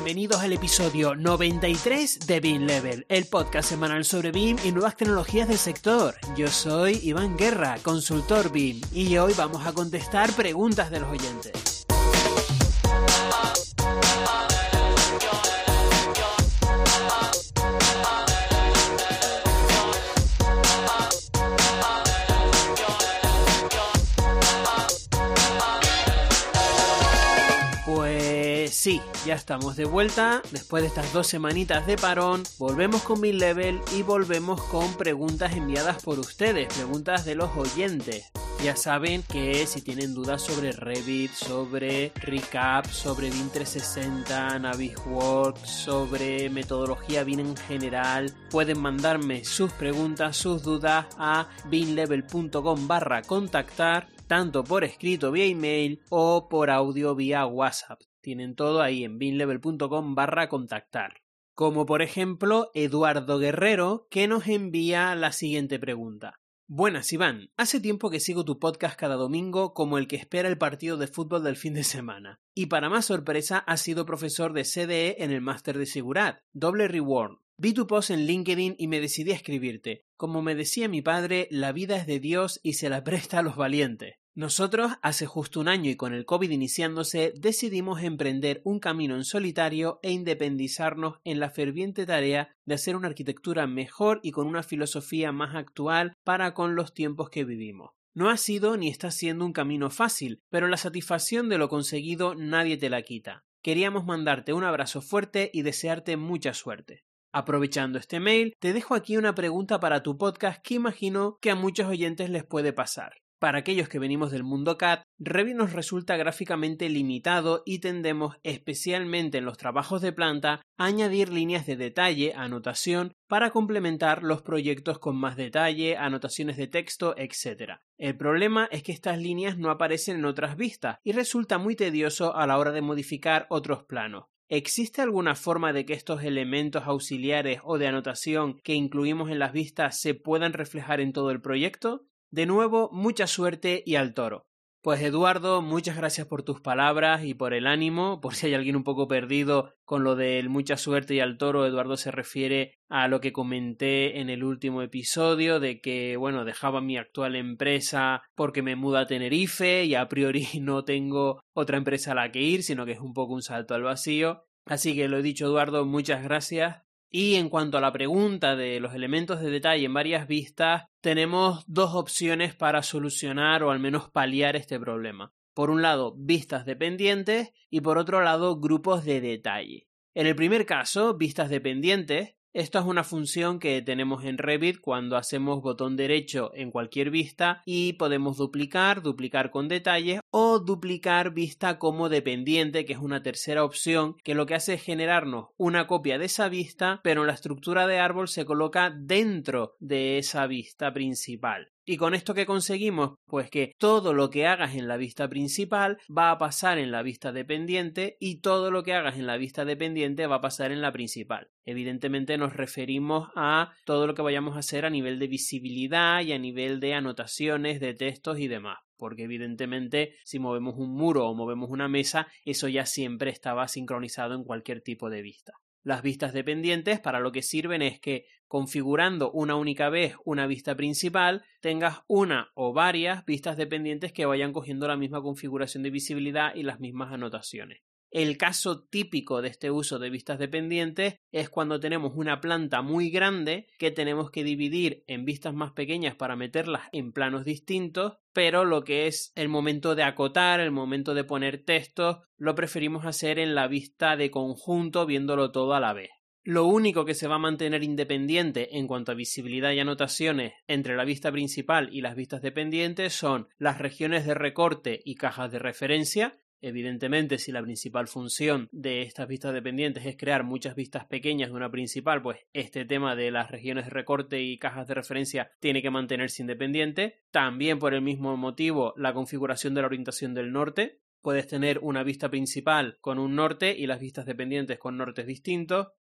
bienvenidos al episodio 93 de BIM Level, el podcast semanal sobre BIM y nuevas tecnologías del sector. Yo soy Iván Guerra, consultor BIM, y hoy vamos a contestar preguntas de los oyentes. Sí, ya estamos de vuelta, después de estas 2 semanitas de parón, volvemos con BIM Level y volvemos con preguntas enviadas por ustedes, preguntas de los oyentes. Ya saben que si tienen dudas sobre Revit, sobre Recap, sobre BIM 360, Navisworks, sobre metodología BIM en general, pueden mandarme sus preguntas, sus dudas a bimlevel.com/contactar, tanto por escrito vía email o por audio vía WhatsApp. Tienen todo ahí en bimlevel.com/contactar. Como por ejemplo Eduardo Guerrero, que nos envía la siguiente pregunta. Buenas, Iván. Hace tiempo que sigo tu podcast cada domingo como el que espera el partido de fútbol del fin de semana. Y para más sorpresa, has sido profesor de CDE en el Máster de Seguridad. Doble reward. Vi tu post en LinkedIn y me decidí a escribirte. Como me decía mi padre, la vida es de Dios y se la presta a los valientes. Nosotros, hace justo un año y con el COVID iniciándose, decidimos emprender un camino en solitario e independizarnos en la ferviente tarea de hacer una arquitectura mejor y con una filosofía más actual para con los tiempos que vivimos. No ha sido ni está siendo un camino fácil, pero la satisfacción de lo conseguido nadie te la quita. Queríamos mandarte un abrazo fuerte y desearte mucha suerte. Aprovechando este mail, te dejo aquí una pregunta para tu podcast que imagino que a muchos oyentes les puede pasar. Para aquellos que venimos del mundo CAD, Revit nos resulta gráficamente limitado y tendemos, especialmente en los trabajos de planta, a añadir líneas de detalle, anotación, para complementar los proyectos con más detalle, anotaciones de texto, etc. El problema es que estas líneas no aparecen en otras vistas y resulta muy tedioso a la hora de modificar otros planos. ¿Existe alguna forma de que estos elementos auxiliares o de anotación que incluimos en las vistas se puedan reflejar en todo el proyecto? De nuevo, mucha suerte y al toro. Pues Eduardo, muchas gracias por tus palabras y por el ánimo. Por si hay alguien un poco perdido con lo del mucha suerte y al toro, Eduardo se refiere a lo que comenté en el último episodio de que, dejaba mi actual empresa porque me mudo a Tenerife y a priori no tengo otra empresa a la que ir, sino que es un poco un salto al vacío. Así que lo he dicho, Eduardo, muchas gracias. Y en cuanto a la pregunta de los elementos de detalle en varias vistas, tenemos 2 opciones para solucionar o al menos paliar este problema. Por un lado, vistas dependientes y por otro lado, grupos de detalle. En el primer caso, vistas dependientes, esto es una función que tenemos en Revit cuando hacemos botón derecho en cualquier vista y podemos duplicar con detalles o duplicar vista como dependiente, que es una tercera opción que lo que hace es generarnos una copia de esa vista, pero la estructura de árbol se coloca dentro de esa vista principal. ¿Y con esto qué conseguimos? Pues que todo lo que hagas en la vista principal va a pasar en la vista dependiente y todo lo que hagas en la vista dependiente va a pasar en la principal. Evidentemente nos referimos a todo lo que vayamos a hacer a nivel de visibilidad y a nivel de anotaciones, de textos y demás. Porque evidentemente si movemos un muro o movemos una mesa, eso ya siempre estaba sincronizado en cualquier tipo de vista. Las vistas dependientes para lo que sirven es que configurando una única vez una vista principal tengas una o varias vistas dependientes que vayan cogiendo la misma configuración de visibilidad y las mismas anotaciones. El caso típico de este uso de vistas dependientes es cuando tenemos una planta muy grande que tenemos que dividir en vistas más pequeñas para meterlas en planos distintos, pero lo que es el momento de acotar, el momento de poner textos, lo preferimos hacer en la vista de conjunto viéndolo todo a la vez. Lo único que se va a mantener independiente en cuanto a visibilidad y anotaciones entre la vista principal y las vistas dependientes son las regiones de recorte y cajas de referencia. Evidentemente, si la principal función de estas vistas dependientes es crear muchas vistas pequeñas de una principal, pues este tema de las regiones de recorte y cajas de referencia tiene que mantenerse independiente. También por el mismo motivo, la configuración de la orientación del norte. Puedes tener una vista principal con un norte y las vistas dependientes con nortes distintos.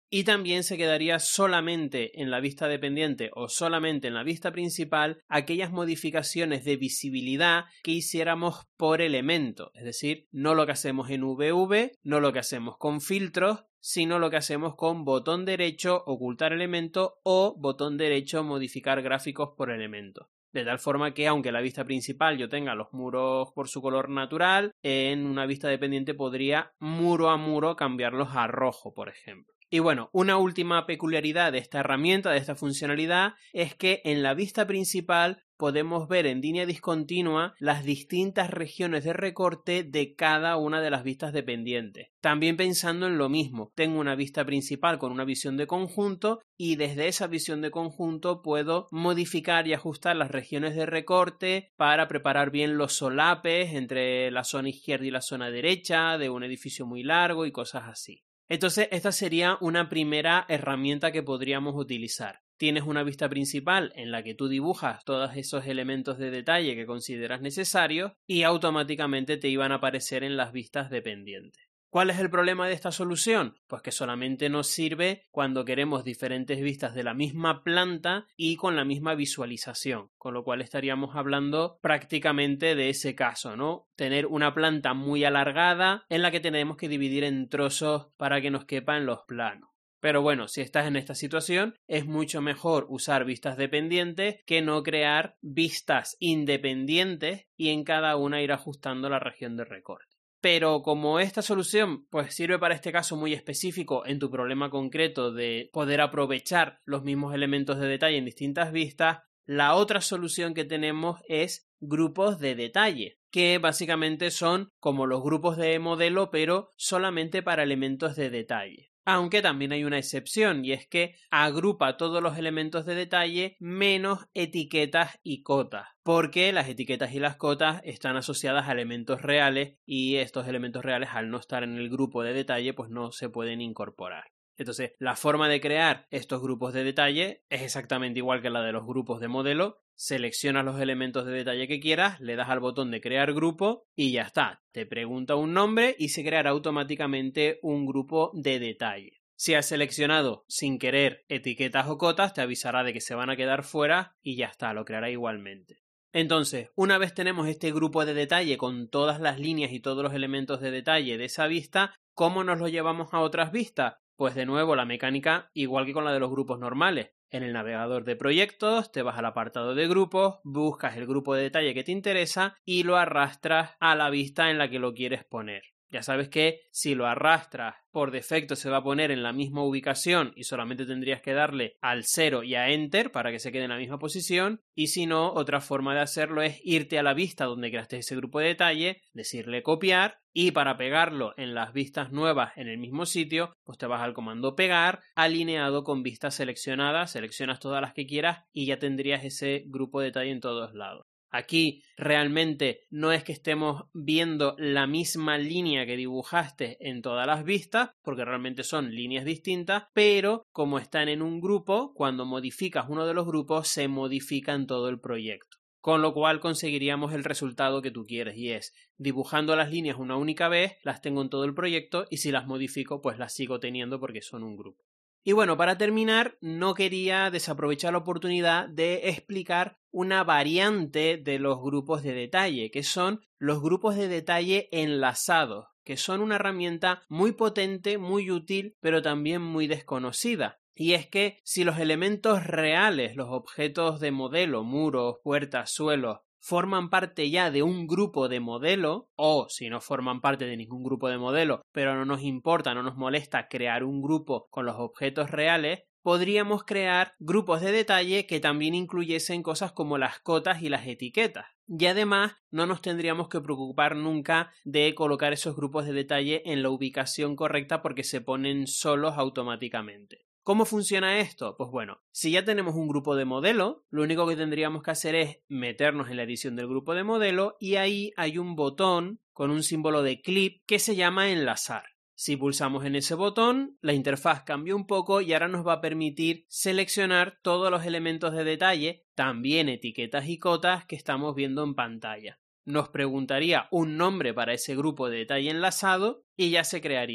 y también se quedaría solamente en la vista dependiente o solamente en la vista principal aquellas modificaciones de visibilidad que hiciéramos por elemento, es decir, no lo que hacemos en VV, no lo que hacemos con filtros, sino lo que hacemos con botón derecho ocultar elemento o botón derecho modificar gráficos por elemento. De tal forma que aunque la vista principal yo tenga los muros por su color natural, en una vista dependiente podría muro a muro cambiarlos a rojo, por ejemplo. Y bueno, una última peculiaridad de esta herramienta, de esta funcionalidad, es que en la vista principal podemos ver en línea discontinua las distintas regiones de recorte de cada una de las vistas dependientes. También pensando en lo mismo, tengo una vista principal con una visión de conjunto y desde esa visión de conjunto puedo modificar y ajustar las regiones de recorte para preparar bien los solapes entre la zona izquierda y la zona derecha de un edificio muy largo y cosas así. Entonces, esta sería una primera herramienta que podríamos utilizar. Tienes una vista principal en la que tú dibujas todos esos elementos de detalle que consideras necesarios y automáticamente te iban a aparecer en las vistas dependientes. ¿Cuál es el problema de esta solución? Pues que solamente nos sirve cuando queremos diferentes vistas de la misma planta y con la misma visualización, con lo cual estaríamos hablando prácticamente de ese caso, ¿no? Tener una planta muy alargada en la que tenemos que dividir en trozos para que nos quepa en los planos. Pero bueno, si estás en esta situación, es mucho mejor usar vistas dependientes que no crear vistas independientes y en cada una ir ajustando la región de recorte. Pero como esta solución pues sirve para este caso muy específico en tu problema concreto de poder aprovechar los mismos elementos de detalle en distintas vistas, la otra solución que tenemos es grupos de detalle, que básicamente son como los grupos de modelo pero solamente para elementos de detalle. Aunque también hay una excepción y es que agrupa todos los elementos de detalle menos etiquetas y cotas, porque las etiquetas y las cotas están asociadas a elementos reales y estos elementos reales al no estar en el grupo de detalle pues no se pueden incorporar. Entonces, la forma de crear estos grupos de detalle es exactamente igual que la de los grupos de modelo. Seleccionas los elementos de detalle que quieras, le das al botón de crear grupo y ya está. Te pregunta un nombre y se creará automáticamente un grupo de detalle. Si has seleccionado sin querer etiquetas o cotas, te avisará de que se van a quedar fuera y ya está, lo creará igualmente. Entonces, una vez tenemos este grupo de detalle con todas las líneas y todos los elementos de detalle de esa vista, ¿cómo nos lo llevamos a otras vistas? Pues de nuevo la mecánica igual que con la de los grupos normales. En el navegador de proyectos te vas al apartado de grupos, buscas el grupo de detalle que te interesa y lo arrastras a la vista en la que lo quieres poner. Ya sabes que si lo arrastras por defecto se va a poner en la misma ubicación y solamente tendrías que darle al 0 y a Enter para que se quede en la misma posición, y si no, otra forma de hacerlo es irte a la vista donde creaste ese grupo de detalle, decirle copiar y para pegarlo en las vistas nuevas en el mismo sitio, pues te vas al comando pegar alineado con vistas seleccionadas, seleccionas todas las que quieras y ya tendrías ese grupo de detalle en todos lados. Aquí realmente no es que estemos viendo la misma línea que dibujaste en todas las vistas, porque realmente son líneas distintas, pero como están en un grupo, cuando modificas uno de los grupos se modifica en todo el proyecto. Con lo cual conseguiríamos el resultado que tú quieres y es dibujando las líneas una única vez, las tengo en todo el proyecto y si las modifico pues las sigo teniendo porque son un grupo. Y bueno, para terminar, no quería desaprovechar la oportunidad de explicar una variante de los grupos de detalle, que son los grupos de detalle enlazados, que son una herramienta muy potente, muy útil, pero también muy desconocida. Y es que si los elementos reales, los objetos de modelo, muros, puertas, suelos, forman parte ya de un grupo de modelo, o si no forman parte de ningún grupo de modelo, pero no nos importa, no nos molesta crear un grupo con los objetos reales, podríamos crear grupos de detalle que también incluyesen cosas como las cotas y las etiquetas. Y además no nos tendríamos que preocupar nunca de colocar esos grupos de detalle en la ubicación correcta porque se ponen solos automáticamente. ¿Cómo funciona esto? Pues bueno, si ya tenemos un grupo de modelo, lo único que tendríamos que hacer es meternos en la edición del grupo de modelo y ahí hay un botón con un símbolo de clip que se llama enlazar. Si pulsamos en ese botón, la interfaz cambia un poco y ahora nos va a permitir seleccionar todos los elementos de detalle, también etiquetas y cotas que estamos viendo en pantalla. Nos preguntaría un nombre para ese grupo de detalle enlazado y ya se crearía.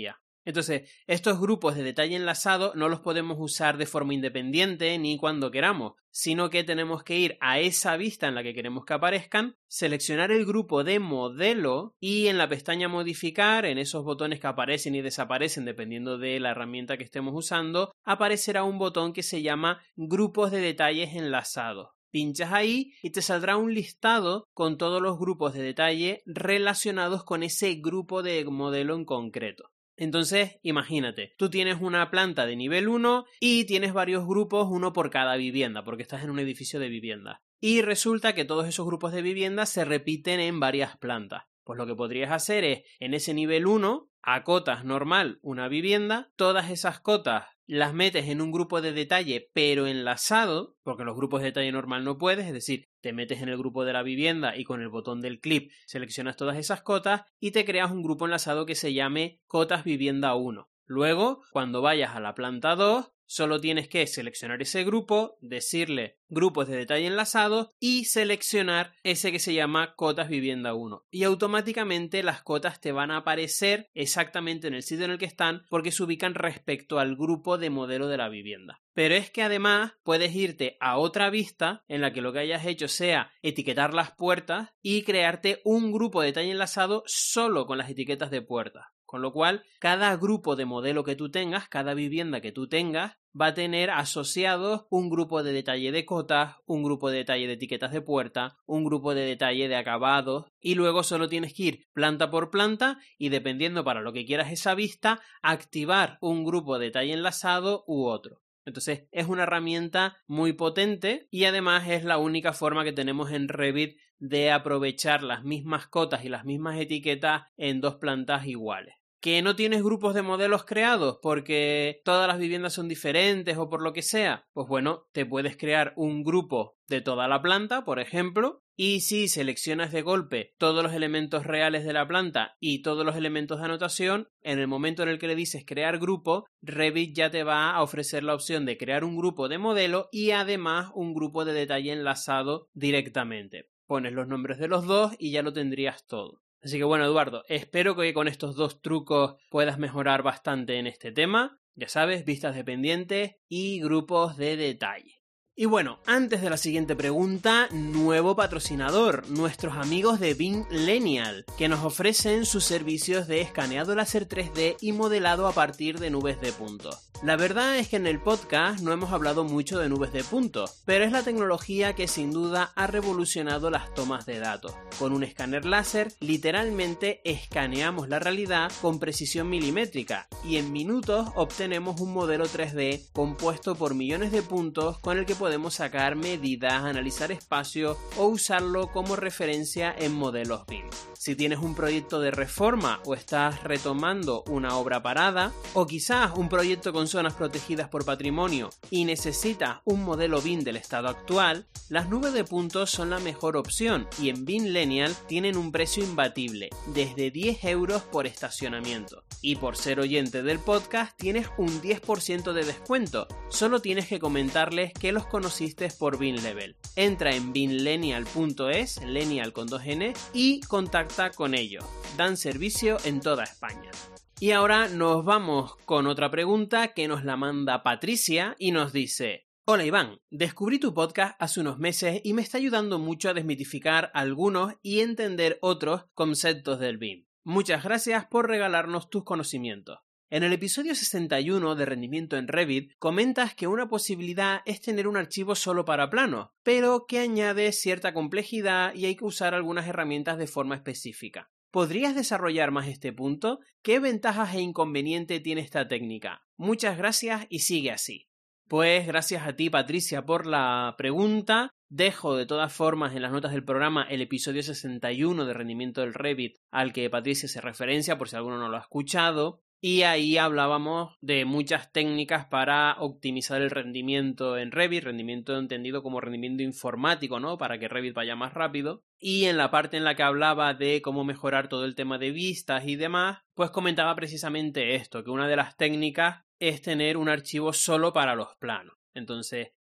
Entonces, estos grupos de detalle enlazado no los podemos usar de forma independiente ni cuando queramos, sino que tenemos que ir a esa vista en la que queremos que aparezcan, seleccionar el grupo de modelo y en la pestaña modificar, en esos botones que aparecen y desaparecen dependiendo de la herramienta que estemos usando, aparecerá un botón que se llama grupos de detalles enlazados. Pinchas ahí y te saldrá un listado con todos los grupos de detalle relacionados con ese grupo de modelo en concreto. Entonces, imagínate, tú tienes una planta de nivel 1 y tienes varios grupos, uno por cada vivienda, porque estás en un edificio de vivienda. Y resulta que todos esos grupos de vivienda se repiten en varias plantas. Pues lo que podrías hacer es, en ese nivel 1, acotas normal una vivienda, todas esas cotas las metes en un grupo de detalle pero enlazado, porque los grupos de detalle normal no puedes, es decir, te metes en el grupo de la vivienda y con el botón del clip seleccionas todas esas cotas y te creas un grupo enlazado que se llame cotas vivienda 1. Luego, cuando vayas a la planta 2, solo tienes que seleccionar ese grupo, decirle grupos de detalle enlazados y seleccionar ese que se llama cotas vivienda 1. Y automáticamente las cotas te van a aparecer exactamente en el sitio en el que están porque se ubican respecto al grupo de modelo de la vivienda. Pero es que además puedes irte a otra vista en la que lo que hayas hecho sea etiquetar las puertas y crearte un grupo de detalle enlazado solo con las etiquetas de puertas. Con lo cual, cada grupo de modelo que tú tengas, cada vivienda que tú tengas, va a tener asociados un grupo de detalle de cotas, un grupo de detalle de etiquetas de puerta, un grupo de detalle de acabados, y luego solo tienes que ir planta por planta y dependiendo para lo que quieras esa vista, activar un grupo de detalle enlazado u otro. Entonces es una herramienta muy potente y además es la única forma que tenemos en Revit de aprovechar las mismas cotas y las mismas etiquetas en dos plantas iguales. ¿Que no tienes grupos de modelos creados porque todas las viviendas son diferentes o por lo que sea? Pues bueno, te puedes crear un grupo de toda la planta, por ejemplo, y si seleccionas de golpe todos los elementos reales de la planta y todos los elementos de anotación, en el momento en el que le dices crear grupo, Revit ya te va a ofrecer la opción de crear un grupo de modelo y además un grupo de detalle enlazado directamente. Pones los nombres de los dos y ya lo tendrías todo. Así que bueno, Eduardo, espero que con estos dos trucos puedas mejorar bastante en este tema. Ya sabes, vistas dependientes y grupos de detalle. Y bueno, antes de la siguiente pregunta, nuevo patrocinador, nuestros amigos de BIMlenial, que nos ofrecen sus servicios de escaneado láser 3D y modelado a partir de nubes de puntos. La verdad es que en el podcast no hemos hablado mucho de nubes de puntos, pero es la tecnología que sin duda ha revolucionado las tomas de datos. Con un escáner láser, literalmente escaneamos la realidad con precisión milimétrica y en minutos obtenemos un modelo 3D compuesto por millones de puntos con el que podemos sacar medidas, analizar espacio o usarlo como referencia en modelos BIM. Si tienes un proyecto de reforma o estás retomando una obra parada, o quizás un proyecto con zonas protegidas por patrimonio y necesitas un modelo BIM del estado actual, las nubes de puntos son la mejor opción y en BIMlenial tienen un precio imbatible, desde 10 euros por estacionamiento. Y por ser oyente del podcast tienes un 10% de descuento, solo tienes que comentarles que los conociste por BIMlevel. Entra en bimlenial.es, Lenial con 2N, y contacta con ellos. Dan servicio en toda España. Y ahora nos vamos con otra pregunta que nos la manda Patricia y nos dice: Hola Iván, descubrí tu podcast hace unos meses y me está ayudando mucho a desmitificar algunos y entender otros conceptos del BIM. Muchas gracias por regalarnos tus conocimientos. En el episodio 61 de Rendimiento en Revit comentas que una posibilidad es tener un archivo solo para planos, pero que añade cierta complejidad y hay que usar algunas herramientas de forma específica. ¿Podrías desarrollar más este punto? ¿Qué ventajas e inconvenientes tiene esta técnica? Muchas gracias y sigue así. Pues gracias a ti, Patricia, por la pregunta. Dejo de todas formas en las notas del programa el episodio 61 de Rendimiento del Revit al que Patricia se referencia por si alguno no lo ha escuchado. Y ahí hablábamos de muchas técnicas para optimizar el rendimiento en Revit, rendimiento entendido como rendimiento informático, ¿no? Para que Revit vaya más rápido. Y en la parte en la que hablaba de cómo mejorar todo el tema de vistas y demás, pues comentaba precisamente esto, que una de las técnicas es tener un archivo solo para los planos. Entonces,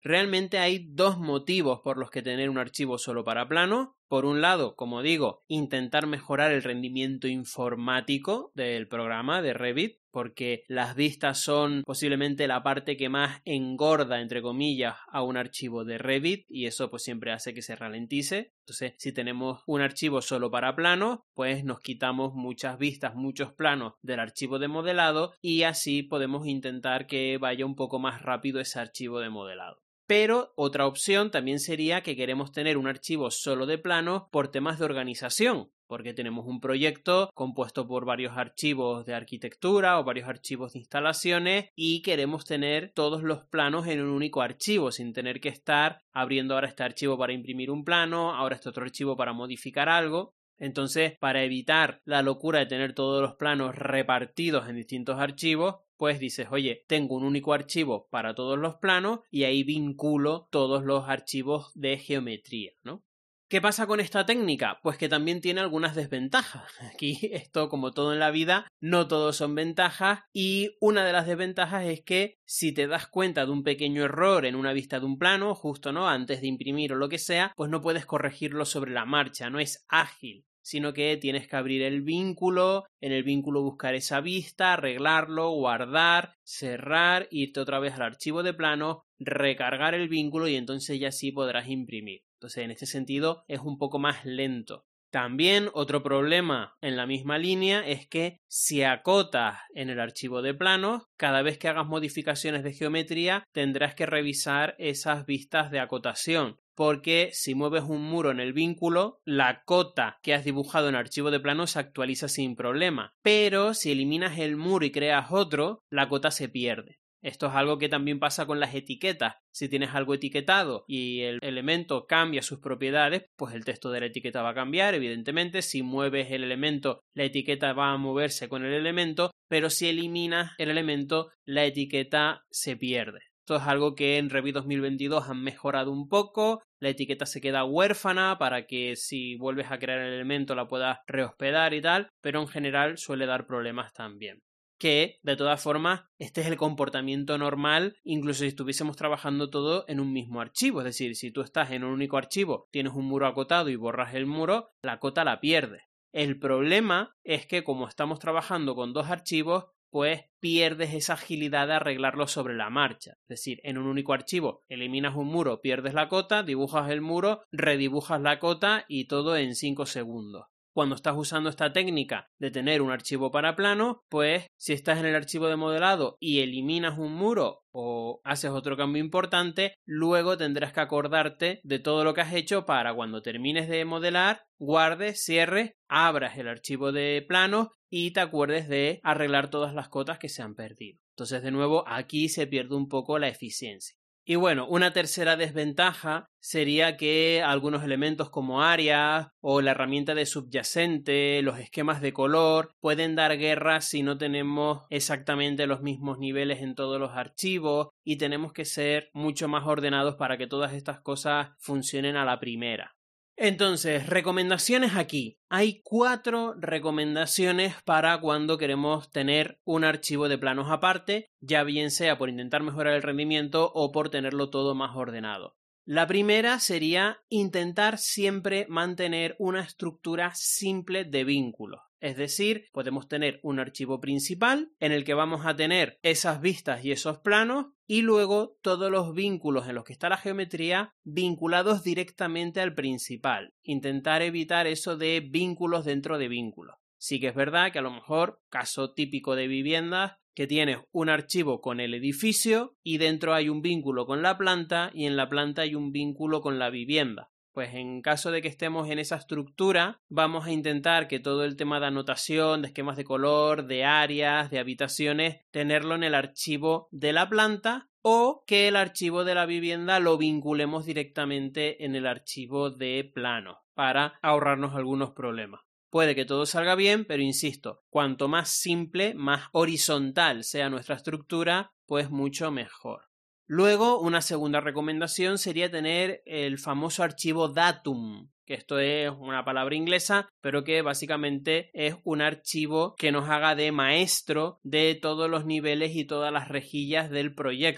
Realmente hay dos motivos por los que tener un archivo solo para planos. Por un lado, como digo, intentar mejorar el rendimiento informático del programa de Revit, porque las vistas son posiblemente la parte que más engorda, entre comillas, a un archivo de Revit, y eso pues siempre hace que se ralentice. Entonces, si tenemos un archivo solo para planos, pues nos quitamos muchas vistas, muchos planos del archivo de modelado, y así podemos intentar que vaya un poco más rápido ese archivo de modelado. Pero otra opción también sería que queremos tener un archivo solo de planos por temas de organización, porque tenemos un proyecto compuesto por varios archivos de arquitectura o varios archivos de instalaciones y queremos tener todos los planos en un único archivo sin tener que estar abriendo ahora este archivo para imprimir un plano, ahora este otro archivo para modificar algo. Entonces, para evitar la locura de tener todos los planos repartidos en distintos archivos, pues dices, oye, tengo un único archivo para todos los planos y ahí vinculo todos los archivos de geometría, ¿no? ¿Qué pasa con esta técnica? Pues que también tiene algunas desventajas. Aquí esto, como todo en la vida, no todos son ventajas y una de las desventajas es que si te das cuenta de un pequeño error en una vista de un plano, justo, ¿no?, antes de imprimir o lo que sea, pues no puedes corregirlo sobre la marcha, no es ágil, sino que tienes que abrir el vínculo, en el vínculo buscar esa vista, arreglarlo, guardar, cerrar, irte otra vez al archivo de plano, recargar el vínculo y entonces ya sí podrás imprimir. Entonces, en este sentido, es un poco más lento. También otro problema en la misma línea es que si acotas en el archivo de planos, cada vez que hagas modificaciones de geometría tendrás que revisar esas vistas de acotación, porque si mueves un muro en el vínculo, la cota que has dibujado en el archivo de planos se actualiza sin problema, pero si eliminas el muro y creas otro, la cota se pierde. Esto es algo que también pasa con las etiquetas. Si tienes algo etiquetado y el elemento cambia sus propiedades, pues el texto de la etiqueta va a cambiar, evidentemente. Si mueves el elemento, la etiqueta va a moverse con el elemento, pero si eliminas el elemento, la etiqueta se pierde. Esto es algo que en Revit 2022 han mejorado un poco. La etiqueta se queda huérfana para que si vuelves a crear el elemento la puedas rehospedar y tal, pero en general suele dar problemas también. Que, de todas formas, este es el comportamiento normal, incluso si estuviésemos trabajando todo en un mismo archivo. Es decir, si tú estás en un único archivo, tienes un muro acotado y borras el muro, la cota la pierdes. El problema es que como estamos trabajando con dos archivos, pues pierdes esa agilidad de arreglarlo sobre la marcha. Es decir, en un único archivo eliminas un muro, pierdes la cota, dibujas el muro, redibujas la cota y todo en 5 segundos. Cuando estás usando esta técnica de tener un archivo para plano, pues si estás en el archivo de modelado y eliminas un muro o haces otro cambio importante, luego tendrás que acordarte de todo lo que has hecho para cuando termines de modelar, guardes, cierres, abras el archivo de plano y te acuerdes de arreglar todas las cotas que se han perdido. Entonces, de nuevo, aquí se pierde un poco la eficiencia. Y bueno, una tercera desventaja sería que algunos elementos como áreas o la herramienta de subyacente, los esquemas de color, pueden dar guerra si no tenemos exactamente los mismos niveles en todos los archivos y tenemos que ser mucho más ordenados para que todas estas cosas funcionen a la primera. Entonces, recomendaciones aquí. Hay 4 recomendaciones para cuando queremos tener un archivo de planos aparte, ya bien sea por intentar mejorar el rendimiento o por tenerlo todo más ordenado. La primera sería intentar siempre mantener una estructura simple de vínculos. Es decir, podemos tener un archivo principal en el que vamos a tener esas vistas y esos planos y luego todos los vínculos en los que está la geometría vinculados directamente al principal. Intentar evitar eso de vínculos dentro de vínculos. Sí que es verdad que a lo mejor, caso típico de viviendas, que tienes un archivo con el edificio y dentro hay un vínculo con la planta y en la planta hay un vínculo con la vivienda. Pues en caso de que estemos en esa estructura, vamos a intentar que todo el tema de anotación, de esquemas de color, de áreas, de habitaciones, tenerlo en el archivo de la planta o que el archivo de la vivienda lo vinculemos directamente en el archivo de plano para ahorrarnos algunos problemas. Puede que todo salga bien, pero insisto, cuanto más simple, más horizontal sea nuestra estructura, pues mucho mejor. Luego, una segunda recomendación sería tener el famoso archivo datum, que esto es una palabra inglesa, pero que básicamente es un archivo que nos haga de maestro de todos los niveles y todas las rejillas del proyecto.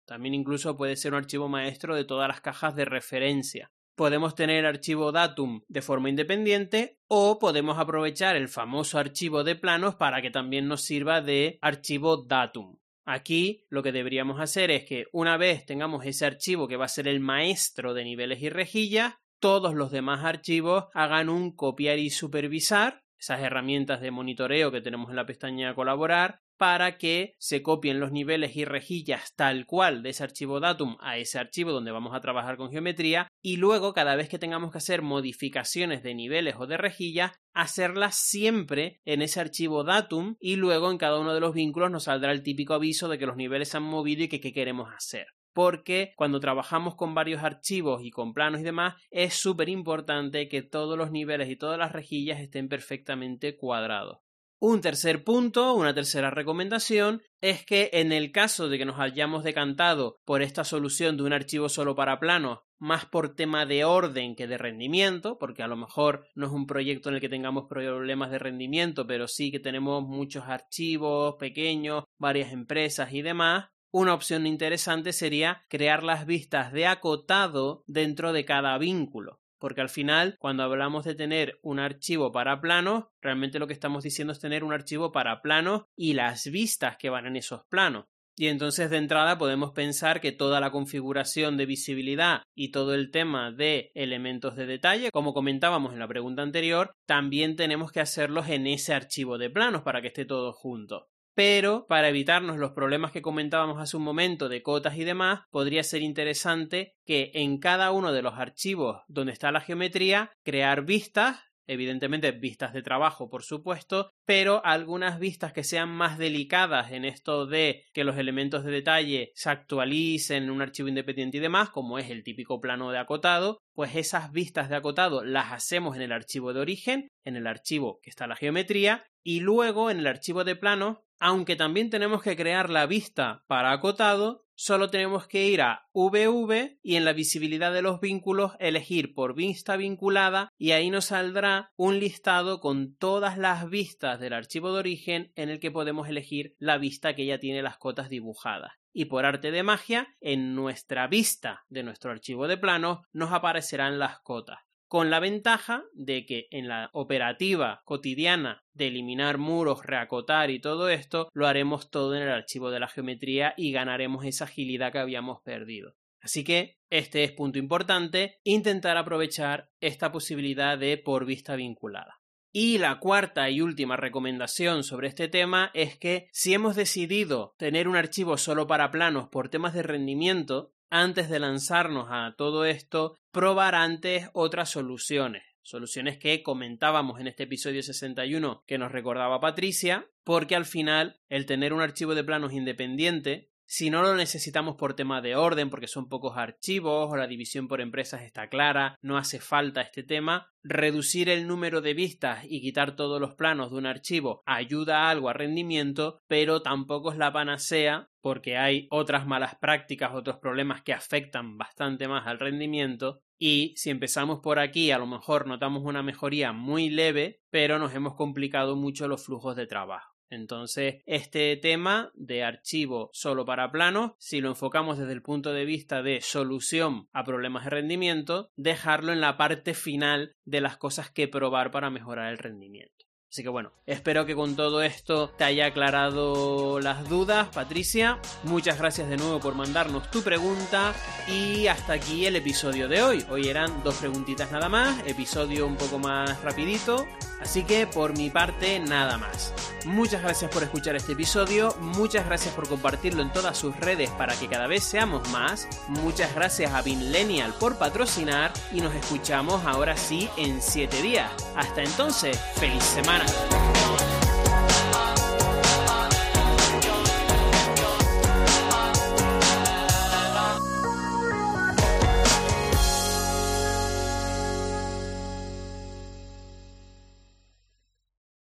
También incluso puede ser un archivo maestro de todas las cajas de referencia. Podemos tener archivo datum de forma independiente o podemos aprovechar el famoso archivo de planos para que también nos sirva de archivo datum. Aquí lo que deberíamos hacer es que una vez tengamos ese archivo que va a ser el maestro de niveles y rejillas, todos los demás archivos hagan un copiar y supervisar, esas herramientas de monitoreo que tenemos en la pestaña colaborar, para que se copien los niveles y rejillas tal cual de ese archivo datum a ese archivo donde vamos a trabajar con geometría, y luego cada vez que tengamos que hacer modificaciones de niveles o de rejillas, hacerlas siempre en ese archivo datum, y luego en cada uno de los vínculos nos saldrá el típico aviso de que los niveles se han movido y que qué queremos hacer. Porque cuando trabajamos con varios archivos y con planos y demás, es súper importante que todos los niveles y todas las rejillas estén perfectamente cuadrados. Un tercer punto, una tercera recomendación, es que en el caso de que nos hayamos decantado por esta solución de un archivo solo para planos, más por tema de orden que de rendimiento, porque a lo mejor no es un proyecto en el que tengamos problemas de rendimiento, pero sí que tenemos muchos archivos pequeños, varias empresas y demás, una opción interesante sería crear las vistas de acotado dentro de cada vínculo. Porque al final, cuando hablamos de tener un archivo para planos, realmente lo que estamos diciendo es tener un archivo para planos y las vistas que van en esos planos. Y entonces de entrada podemos pensar que toda la configuración de visibilidad y todo el tema de elementos de detalle, como comentábamos en la pregunta anterior, también tenemos que hacerlos en ese archivo de planos para que esté todo junto. Pero para evitarnos los problemas que comentábamos hace un momento de cotas y demás, podría ser interesante que en cada uno de los archivos donde está la geometría, crear vistas, evidentemente vistas de trabajo por supuesto, pero algunas vistas que sean más delicadas en esto de que los elementos de detalle se actualicen en un archivo independiente y demás, como es el típico plano de acotado, pues esas vistas de acotado las hacemos en el archivo de origen, en el archivo que está la geometría, y luego en el archivo de plano, aunque también tenemos que crear la vista para acotado, solo tenemos que ir a VV y en la visibilidad de los vínculos elegir por vista vinculada y ahí nos saldrá un listado con todas las vistas del archivo de origen en el que podemos elegir la vista que ya tiene las cotas dibujadas. Y por arte de magia, en nuestra vista de nuestro archivo de planos nos aparecerán las cotas. Con la ventaja de que en la operativa cotidiana de eliminar muros, reacotar y todo esto, lo haremos todo en el archivo de la geometría y ganaremos esa agilidad que habíamos perdido. Así que este es punto importante, intentar aprovechar esta posibilidad de por vista vinculada. Y la cuarta y última recomendación sobre este tema es que si hemos decidido tener un archivo solo para planos por temas de rendimiento, antes de lanzarnos a todo esto, probar antes otras soluciones. Soluciones que comentábamos en este episodio 61 que nos recordaba Patricia, porque al final el tener un archivo de planos independiente, si no lo necesitamos por tema de orden, porque son pocos archivos o la división por empresas está clara, no hace falta este tema, reducir el número de vistas y quitar todos los planos de un archivo ayuda algo a rendimiento, pero tampoco es la panacea porque hay otras malas prácticas, otros problemas que afectan bastante más al rendimiento. Y si empezamos por aquí, a lo mejor notamos una mejoría muy leve, pero nos hemos complicado mucho los flujos de trabajo. Entonces, este tema de archivo solo para planos, si lo enfocamos desde el punto de vista de solución a problemas de rendimiento, dejarlo en la parte final de las cosas que probar para mejorar el rendimiento. Así que bueno, espero que con todo esto te haya aclarado las dudas, Patricia. Muchas gracias de nuevo por mandarnos tu pregunta y hasta aquí el episodio de hoy. Hoy eran 2 preguntitas nada más, episodio un poco más rapidito, así que por mi parte nada más. Muchas gracias por escuchar este episodio, muchas gracias por compartirlo en todas sus redes para que cada vez seamos más, muchas gracias a Binlennial por patrocinar y nos escuchamos ahora sí en 7 días. Hasta entonces, ¡feliz semana!